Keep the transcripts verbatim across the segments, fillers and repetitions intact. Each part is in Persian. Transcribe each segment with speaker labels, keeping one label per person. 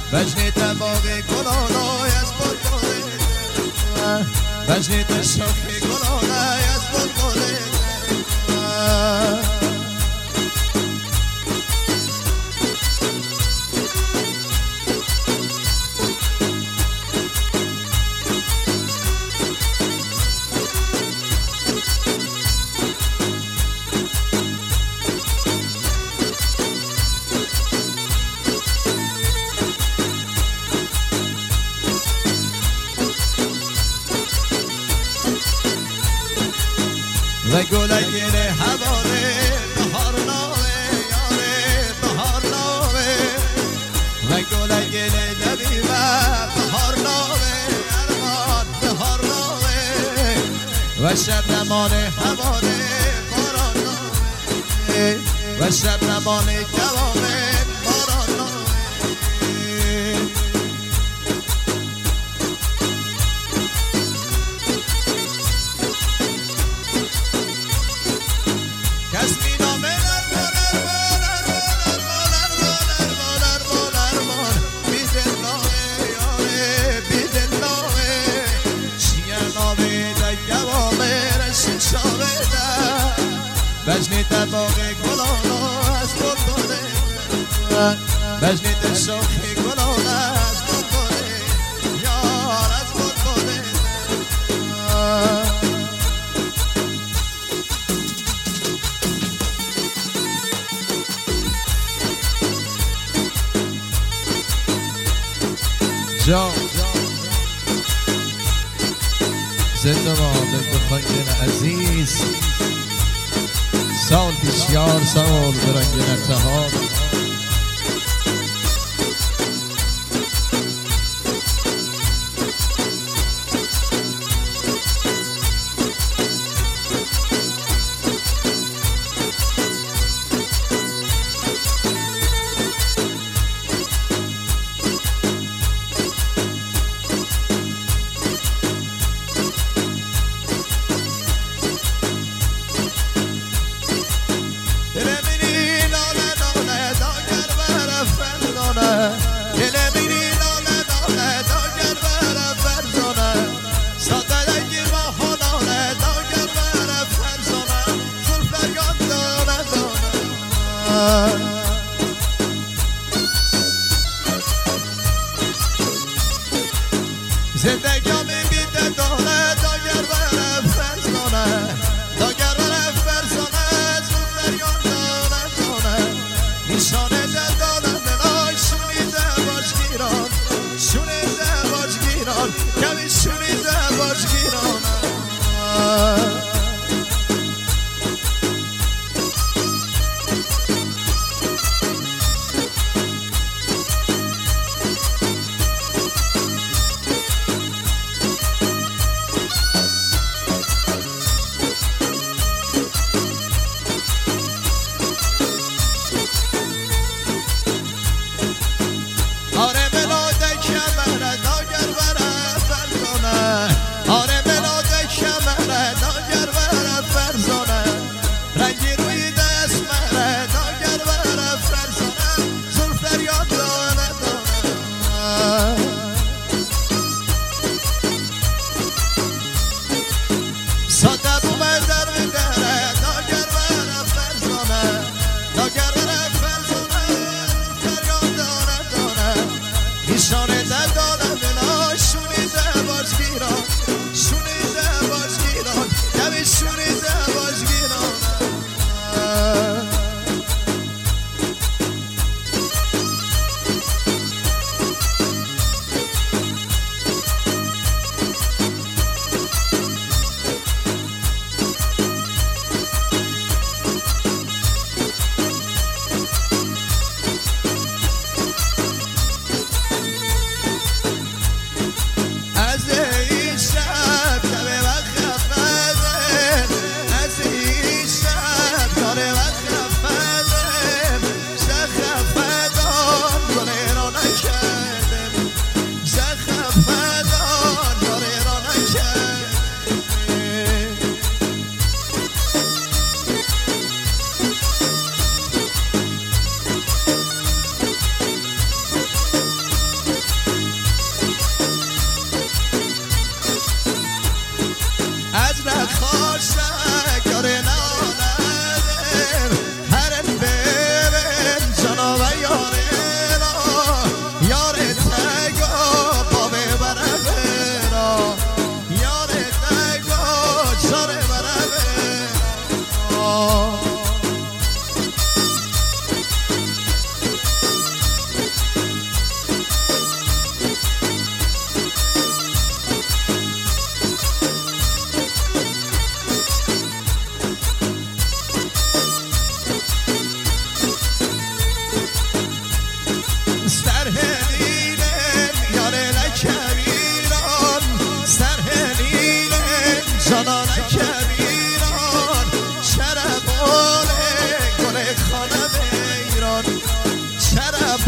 Speaker 1: بجنیت باقی گلالای از بلبله بجنیت شاخی گلالای از بلبله و گل گل هواره بهار نامه یاره بهار نامه و گل گل لبیبه بهار نامه ارمان بهار نامه و شب نمان هواره باران نامه و شب نمان جوامه باران نامه بجنیت باقی گلالا از بلبله بجنیت شاخی گلالا از بلبله یار از بلبله جا زنده باد بخواین عزیز سال بسیار سال برنگ نتهاد زندگی میبیده دانه داگر بره فرزانه داگر بره فرزانه زون فریاد دانه دانه نیشانه دانه دلای شونیده باش گیران شونیده باش گیران کمی شونیده باش گیران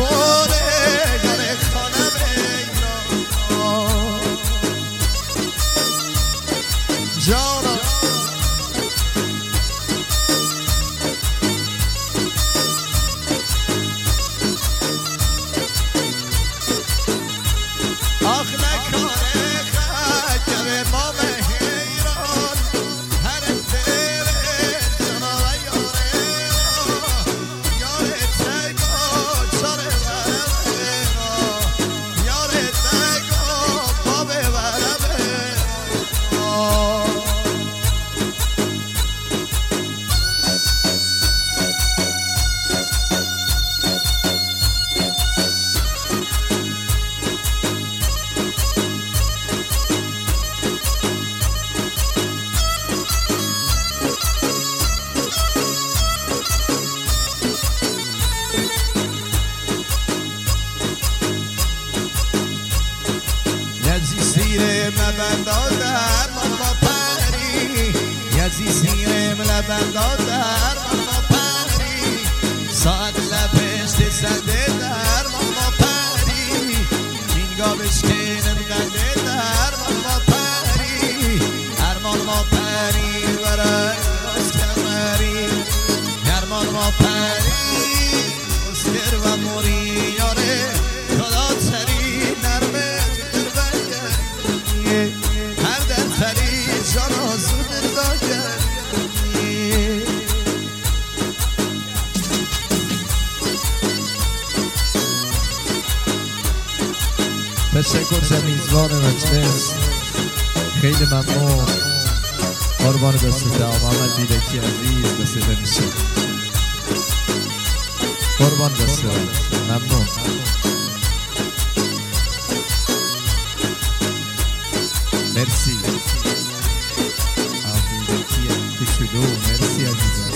Speaker 1: پره یاره خانم ایران جانا آخ نکنه خکر ما به حیران هر تره جانا و یاره یاره تگو چاره بره یاره تگو با ببره یزی سیرم لبندا در ما پری یزی سیرم لبندا در ما پری ساعت لپشت زده در ما پری اینگاه بشکنم قده در ما پری ارمان ما پری برای باز کمری ارمان ما پری مسکر و موری یاره خدا تری نرمه هر در تری جان آزود داگر تشکر ز میزبان مجلس خیلی ممنون قربان دست آقا محمد بیلکی عزیز بسیده میشه قربان دست ممنون مرسی آبیدکی کشولو مرسی عزیزم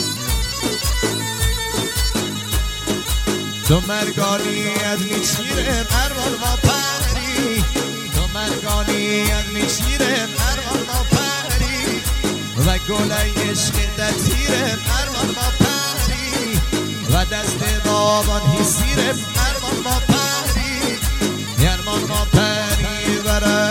Speaker 1: تو مرگانی از میچیره ارمان ما پری تو مرگانی از میچیره ارمان ما پری و گلای عشق در تیره ارمان ما پری و دست بابان حسیره ارمان ما پری ارمان ما پری برای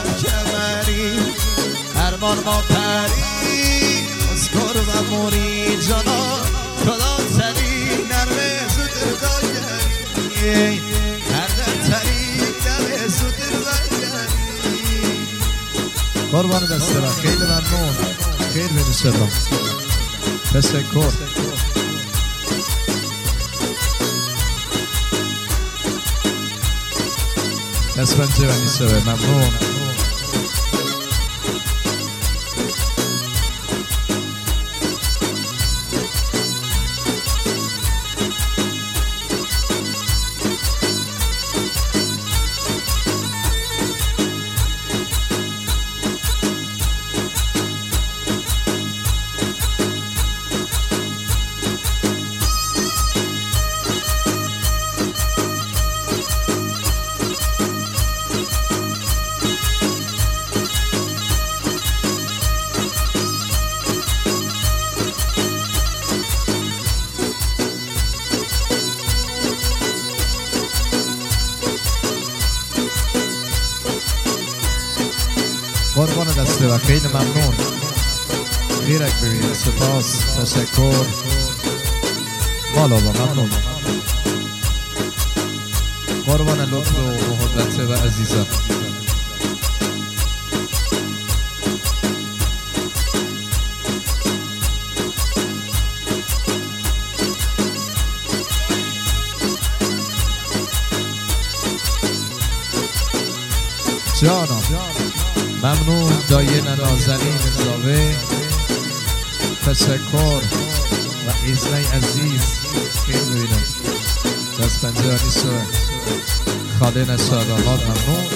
Speaker 1: ارمان ما پری اسکر و موری جانا خدا تری نرمه زودر داگری هر در تری نرمه زودر داگری قربان دست را خیلی ممنون خیلی بمیشتم تشکر اسفنجه و میشه ممنون قربان دسته و خیلی ممنون غیرک ببینید سپاس تشکر بالا با ممنون قربان لطف و محبت و عزیزم جانم ممنون دایه نازنین زاوه تشکر و ایزنی عزیز خیلی ببینم دست پنجه و نیسته خاله نشاد آقاد ممنون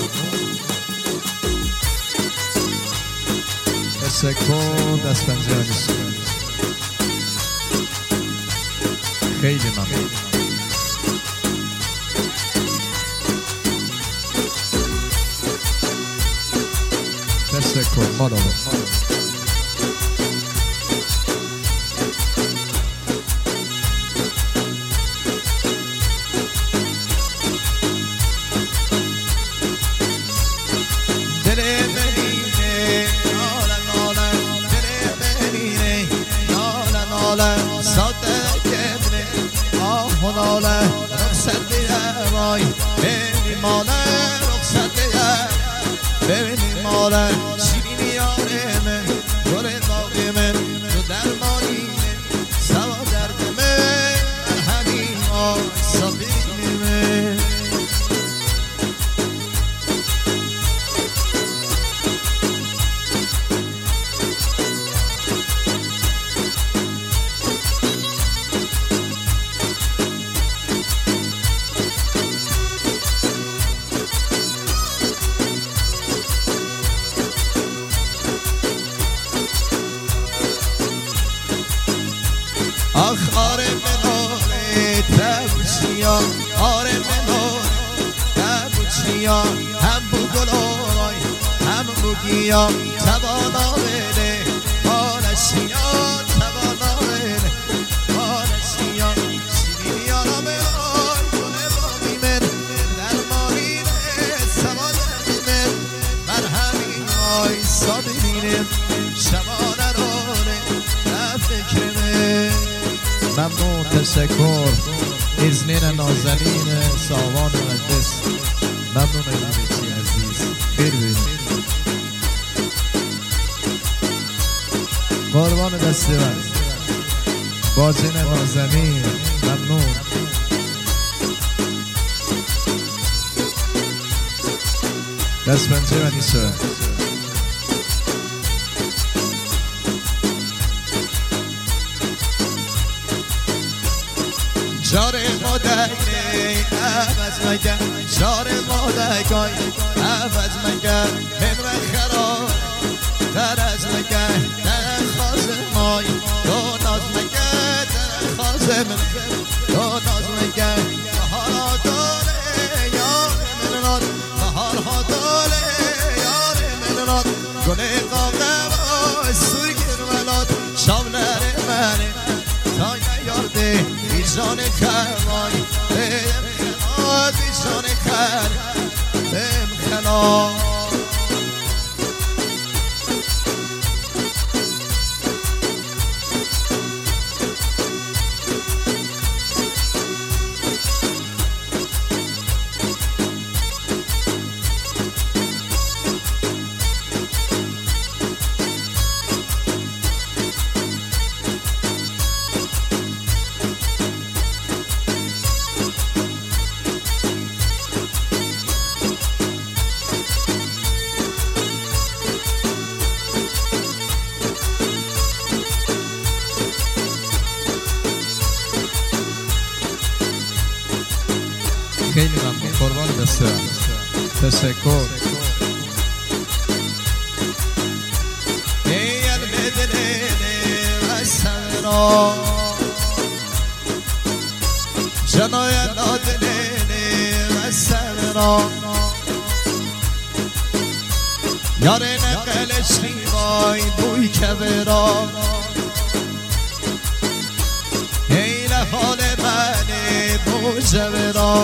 Speaker 1: تشکر دست پنجه و نیسته خیلی ممنون تشکر مالا ناله صادق ابنه آه و ناله رخصت دیه وای ببینی ماله رخصت دیه ببینی ماله شیرینی یاره من گل باقی من تو درمانینه سوا درد من همین آی صابینی من آخ آره مناره تبوچیا آره مناره تبوچیا هم بو گلای هم بو گیا توانا بره حالشیا توانا بره حالشیا شیرینی آرام آی گله باقی من درمانینه سوا دردی من بر همین آی صابرینه شما نرانه نه فکر من ممنون تشکر ازنین نازنین ساوان مجلس ممنون ایمونیچی عزیز خیر بینید قربان دسته من باجن نازنین ممنون دست پنجه و نیشه جار مادگی عوض مگه جار مادگی عوض مگه من و خراب در از مگه در خواز مای دو ناز مگه در خواز من دو ناز مگه بهارا داره یار من ناد بهارها داره یار من ناد گله قاقه و سرگیر ولاد شاملر منه تا یارده بیشان خرمای بهم خلال بیشان خر بهم خلال خیلی ممنون قربان دسته تشکر ای المدلینه و سمرا جنای نادلینه و سمرا یار نقلش نیوای بوی کبرا ای لحال منه بو جبرا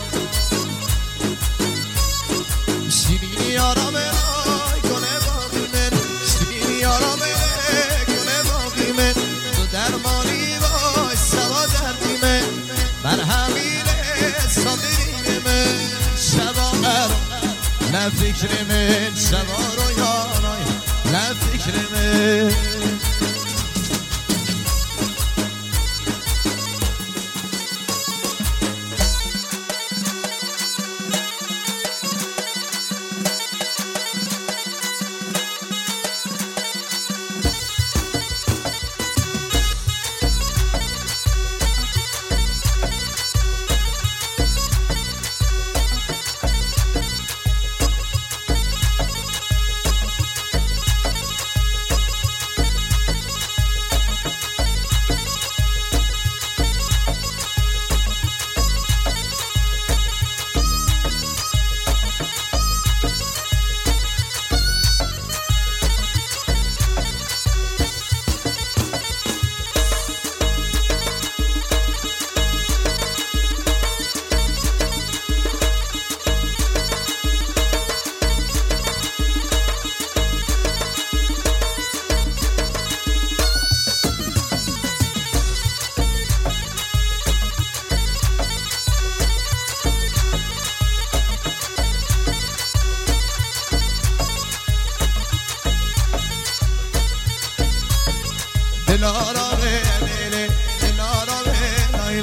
Speaker 1: شیرینی آرام رای گله باقی من شیرینی آرام گله باقی من تو درمانی وای سوا دردی من بر همینه صابرین من شبا قرار نه فکر من شبا رو یارای نه فکر من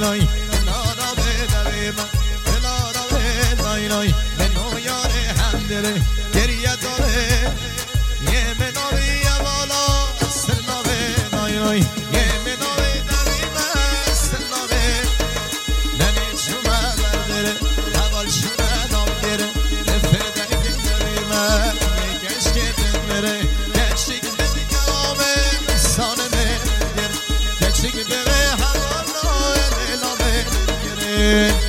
Speaker 1: لای لالا بدویم لالا بدای لای منو یار هم داره گریه داره یه منوی بالا سلا بدای لای یه منوی دویم سلا بد ننی چوما برداره اول شونه نام داره افده دویم یه گشک دمره گشک دمه سانه بگر گشک دمه حوالا لیلا بگره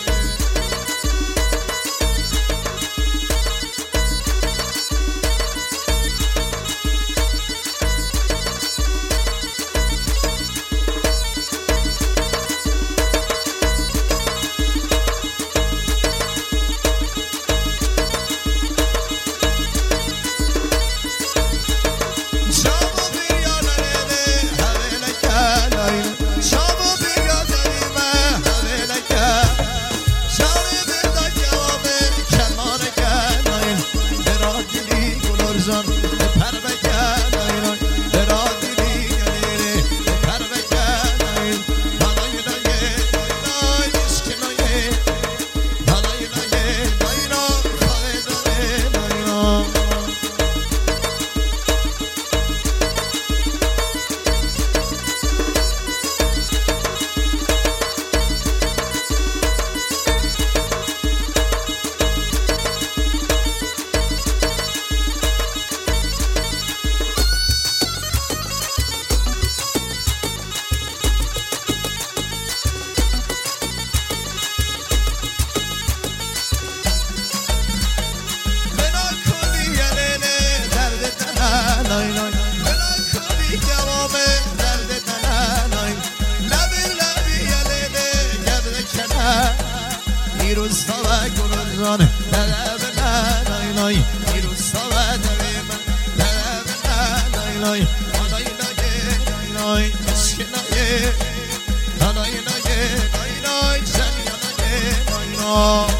Speaker 1: روستا و گلران دلب لای لای روستا و دویم دلب لای لای لای لای لای عشق لای لای لای لای لای جنی لای لای